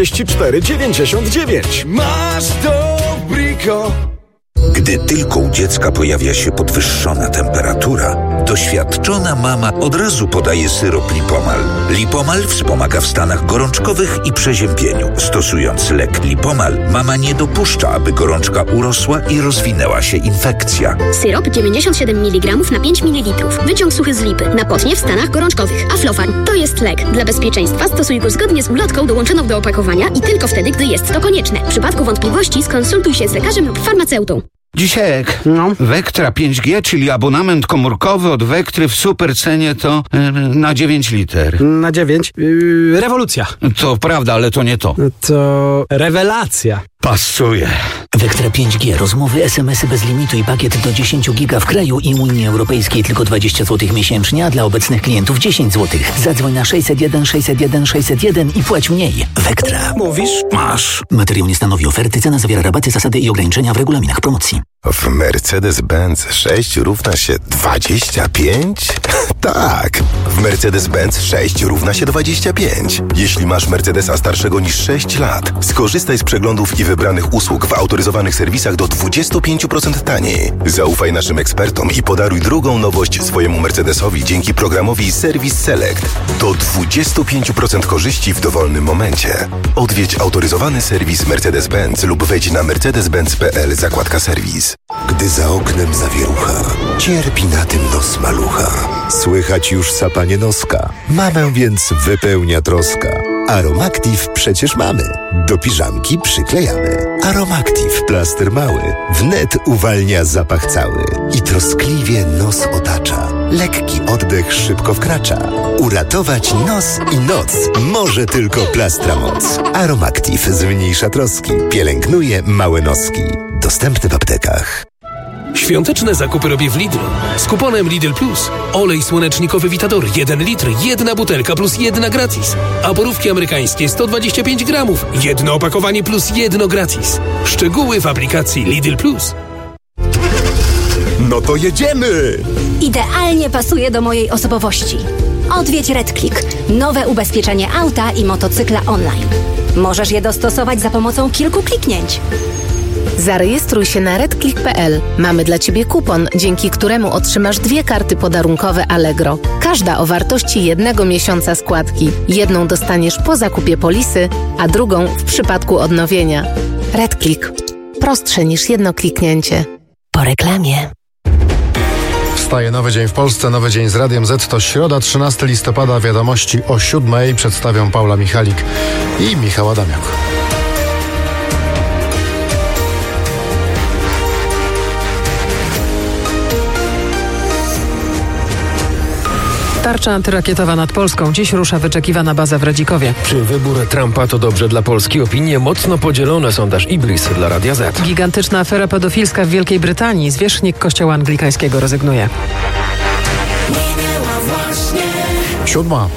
Speaker 22: 44,99. Masz to w Brico!
Speaker 24: Gdy tylko u dziecka pojawia się podwyższona temperatura, doświadczona mama od razu podaje syrop Lipomal. Lipomal wspomaga w stanach gorączkowych i przeziębieniu. Stosując lek Lipomal, mama nie dopuszcza, aby gorączka urosła i rozwinęła się infekcja.
Speaker 25: Syrop 97 mg na 5 ml. Wyciąg suchy z lipy. Na potnie w stanach gorączkowych. Aflofarm to jest lek. Dla bezpieczeństwa stosuj go zgodnie z ulotką dołączoną do opakowania i tylko wtedy, gdy jest to konieczne. W przypadku wątpliwości skonsultuj się z lekarzem lub farmaceutą.
Speaker 8: Dzisiejek, Vectra 5G, czyli abonament komórkowy od Vectry w super cenie to na 9 liter.
Speaker 28: Na 9? Rewolucja.
Speaker 8: To prawda, ale to nie to.
Speaker 28: To rewelacja.
Speaker 8: Pasuje.
Speaker 29: Vectra 5G, rozmowy, SMS-y bez limitu i pakiet do 10 giga w kraju i Unii Europejskiej tylko 20 zł miesięcznie, a dla obecnych klientów 10 zł. Zadzwoń na 601 601 601 i płać mniej. Vectra.
Speaker 28: Mówisz?
Speaker 8: Masz.
Speaker 29: Materiał nie stanowi oferty, cena zawiera rabaty, zasady i ograniczenia w regulaminach promocji.
Speaker 30: W Mercedes-Benz 6 równa się 25? Tak, w Mercedes-Benz 6 równa się 25. Jeśli masz Mercedesa starszego niż 6 lat, skorzystaj z przeglądów i wybranych usług w autoryzowanych serwisach do 25% taniej. Zaufaj naszym ekspertom i podaruj drugą nowość swojemu Mercedesowi dzięki programowi Service Select. Do 25% korzyści w dowolnym momencie. Odwiedź autoryzowany serwis Mercedes-Benz lub wejdź na mercedes-benz.pl zakładka serwis.
Speaker 31: Gdy za oknem zawierucha, cierpi na tym nos malucha. Słychać już sapanie noska. Mamę więc wypełnia troska. Aromactive przecież mamy. Do piżamki przyklejamy. Aromactive, plaster mały, wnet uwalnia zapach cały i troskliwie nos otacza. Lekki oddech szybko wkracza. Uratować nos i noc może tylko plastra moc. Aromactive zmniejsza troski, pielęgnuje małe noski. Dostępny w aptekach.
Speaker 1: Świąteczne zakupy robię w Lidlu. Z kuponem Lidl Plus. Olej słonecznikowy Vitador 1 litr, 1 butelka plus 1 gratis. A borówki amerykańskie 125 gramów. 1 opakowanie plus 1 gratis. Szczegóły w aplikacji Lidl Plus.
Speaker 21: No to jedziemy!
Speaker 2: Idealnie pasuje do mojej osobowości. Odwiedź RedClick. Nowe ubezpieczenie auta i motocykla online. Możesz je dostosować za pomocą kilku kliknięć.
Speaker 3: Zarejestruj się na redclick.pl. Mamy dla Ciebie kupon, dzięki któremu otrzymasz 2 karty podarunkowe Allegro. Każda o wartości 1 miesiąca składki. Jedną dostaniesz po zakupie polisy, a drugą w przypadku odnowienia. RedClick. Prostsze niż jedno kliknięcie. Po reklamie.
Speaker 10: Wstaje nowy dzień w Polsce, nowy dzień z Radiem Z. To środa, 13 listopada, wiadomości o 7:00. Przedstawią Paula Michalik i Michał Adamiak.
Speaker 4: Tarcza antyrakietowa nad Polską. Dziś rusza wyczekiwana baza w Radzikowie.
Speaker 5: Czy wybór Trumpa to dobrze dla Polski? Opinie mocno podzielone. Sondaż Ibris dla Radia Z.
Speaker 4: Gigantyczna afera pedofilska w Wielkiej Brytanii. Zwierzchnik kościoła anglikańskiego rezygnuje.
Speaker 10: 7:00.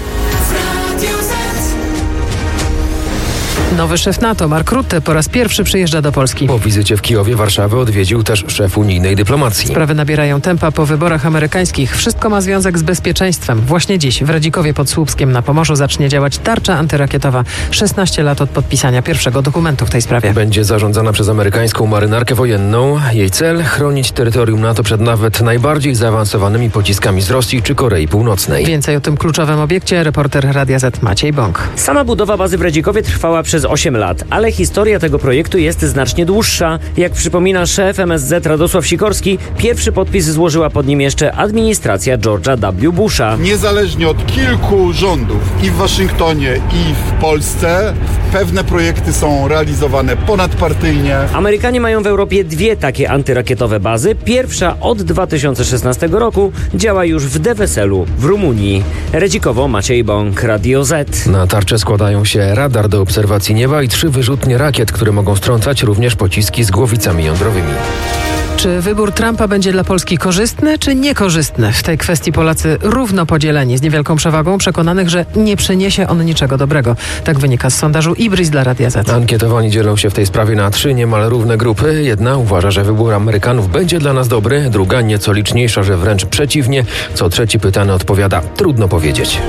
Speaker 4: Nowy szef NATO, Mark Rutte, po raz pierwszy przyjeżdża do Polski.
Speaker 5: Po wizycie w Kijowie Warszawę odwiedził też szef unijnej dyplomacji.
Speaker 4: Sprawy nabierają tempa po wyborach amerykańskich. Wszystko ma związek z bezpieczeństwem. Właśnie dziś w Radzikowie pod Słupskiem na Pomorzu zacznie działać tarcza antyrakietowa. 16 lat od podpisania pierwszego dokumentu w tej sprawie.
Speaker 5: Będzie zarządzana przez amerykańską marynarkę wojenną. Jej cel – chronić terytorium NATO przed nawet najbardziej zaawansowanymi pociskami z Rosji czy Korei Północnej.
Speaker 4: Więcej o tym kluczowym obiekcie reporter Radia Z Maciej Bąk.
Speaker 6: Sama budowa bazy w Radzikowie trwała przez 8 lat, ale historia tego projektu jest znacznie dłuższa. Jak przypomina szef MSZ Radosław Sikorski, pierwszy podpis złożyła pod nim jeszcze administracja George'a W. Busha.
Speaker 7: Niezależnie od kilku rządów i w Waszyngtonie, i w Polsce, pewne projekty są realizowane ponadpartyjnie.
Speaker 6: Amerykanie mają w Europie 2 takie antyrakietowe bazy. Pierwsza od 2016 roku działa już w De Weselu w Rumunii. Radzikowo, Maciej Bąk, Radio Z.
Speaker 5: Na tarczę składają się radar do obserwacji nieba i 3 wyrzutnie rakiet, które mogą strącać również pociski z głowicami jądrowymi.
Speaker 4: Czy wybór Trumpa będzie dla Polski korzystny czy niekorzystny? W tej kwestii Polacy równo podzieleni, z niewielką przewagą, przekonanych, że nie przyniesie on niczego dobrego. Tak wynika z sondażu Ibris dla Radia Z.
Speaker 5: Ankietowani dzielą się w tej sprawie na 3 niemal równe grupy. Jedna uważa, że wybór Amerykanów będzie dla nas dobry, druga nieco liczniejsza, że wręcz przeciwnie. Co trzeci pytany odpowiada: trudno powiedzieć.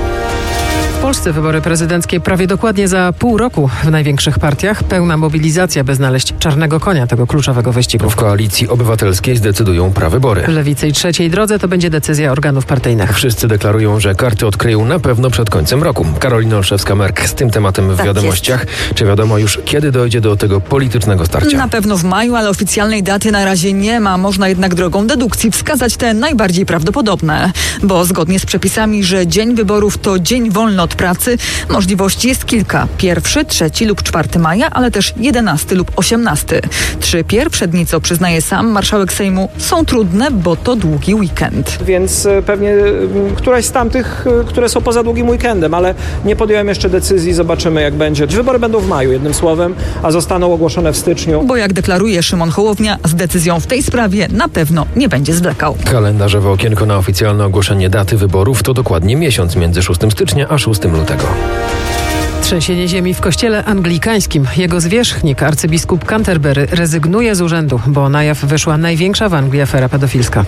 Speaker 4: W Polsce wybory prezydenckie prawie dokładnie za pół roku w największych partiach. Pełna mobilizacja, by znaleźć czarnego konia tego kluczowego wyścigu.
Speaker 5: W Koalicji Obywatelskiej zdecydują prawybory.
Speaker 4: W Lewicy i Trzeciej Drodze to będzie decyzja organów partyjnych.
Speaker 5: Wszyscy deklarują, że karty odkryją na pewno przed końcem roku. Karolina Olszewska-Merk z tym tematem w wiadomościach. Czy wiadomo już, kiedy dojdzie do tego politycznego starcia?
Speaker 13: Na pewno w maju, ale oficjalnej daty na razie nie ma. Można jednak drogą dedukcji wskazać te najbardziej prawdopodobne. Bo zgodnie z przepisami, że dzień wyborów to dzień wolny od pracy, możliwości jest kilka. 1, 3 lub 4 maja, ale też 11 lub 18. 3 pierwsze dni, co przyznaje sam marszałek Sejmu, są trudne, bo to długi weekend.
Speaker 14: Więc pewnie któraś z tamtych, które są poza długim weekendem, ale nie podjąłem jeszcze decyzji, zobaczymy jak będzie. Wybory będą w maju, jednym słowem, a zostaną ogłoszone w styczniu.
Speaker 13: Bo jak deklaruje Szymon Hołownia, z decyzją w tej sprawie na pewno nie będzie zwlekał.
Speaker 5: Kalendarzowe okienko na oficjalne ogłoszenie daty wyborów to dokładnie miesiąc między 6 stycznia a 6 lutego.
Speaker 4: Trzęsienie ziemi w kościele anglikańskim. Jego zwierzchnik, arcybiskup Canterbury, rezygnuje z urzędu, bo na jaw wyszła największa w Anglii afera pedofilska.